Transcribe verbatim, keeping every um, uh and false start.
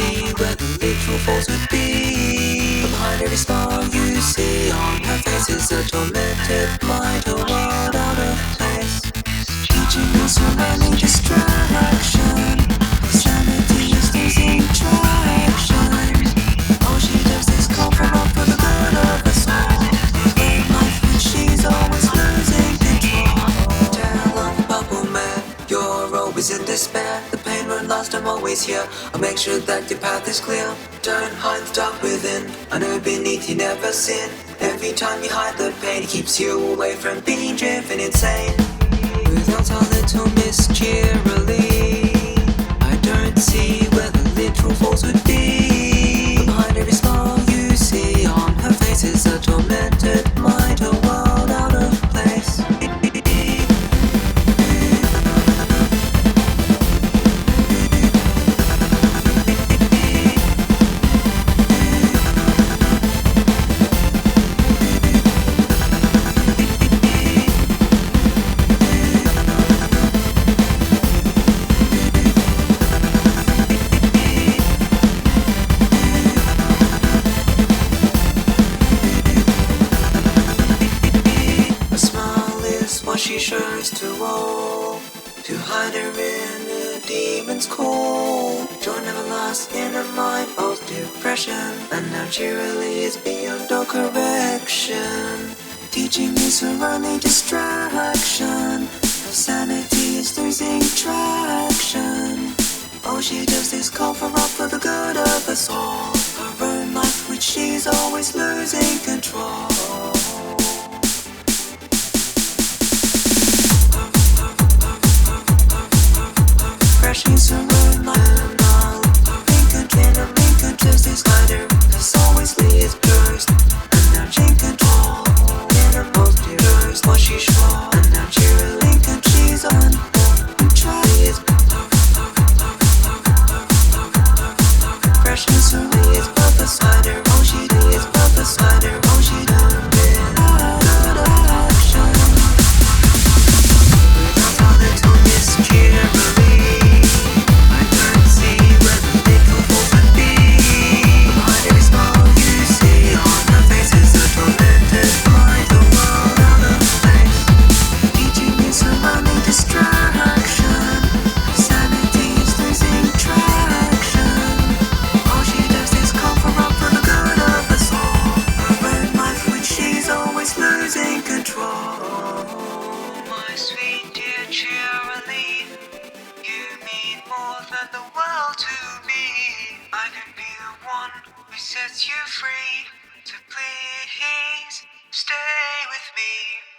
see where the literal force would be. But behind every smile you see on her face is a tormented mind, a world out of place. Teaching you surrounding distraction. Sanity is losing traction. All she does is cover up for the good of us all. In life when she's always losing control. Tell of the bubble man, you're always in despair. The pain won't last, I'm always here. I'll make sure that your path is clear. Don't hide the dark within. I know beneath you never sin. Every time you hide the pain, it keeps you away from being driven insane. Without a little Miss Cheerily, I don't see where the literal force would be. But behind every smile you see on her face is a tormented mind, a world out of place. What she shows to all, to hide her in a demon's call. Joy never lasts in a mind of depression, and now cheerily is beyond all correction. Teaching is her only distraction. Her sanity is losing traction. All she does is call for up for the good of us all. Her own life which she's always losing control. She's her own life now. Lincoln can and Lincoln just is glider. This always leaves cursed. And now she control. In her most dearest, what she sure. And now cheer Lincoln, she's on. Try is fresh is her is but the spider. All she do is but the spider. All she done been good action. Without all the to miss cheerily. Losing control. Oh, my sweet dear Cheerily, you mean more than the world to me. I can be the one who sets you free, so please stay with me.